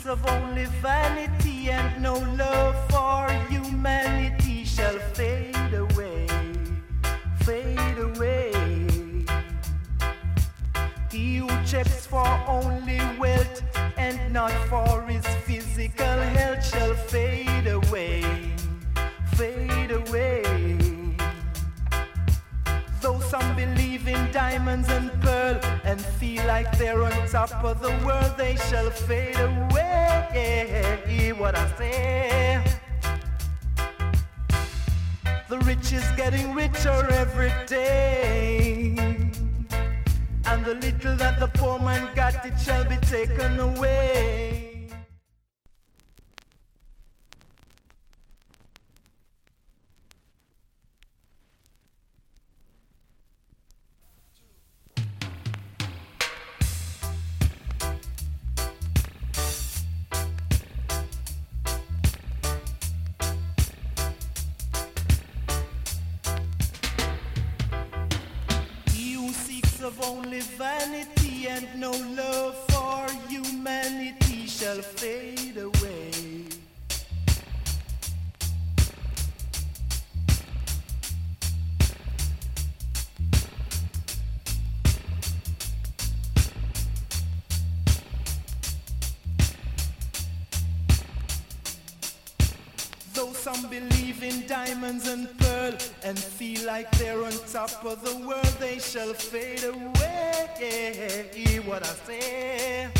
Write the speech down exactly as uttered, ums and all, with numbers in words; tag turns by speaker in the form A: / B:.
A: of only vanity and no love for humanity shall fade away, fade away. He who checks for only wealth and not for his physical health shall fade away, fade away. Though some believe in diamonds and pearl and feel like they're on top of the world, they shall fade away. What I say? The rich is getting richer every day, and the little that the poor man got, it shall be taken away. Of only vanity and no love for humanity shall fade away. Though some believe in diamonds and pearl and feel like they're on top of the world, they shall fade away. What I say?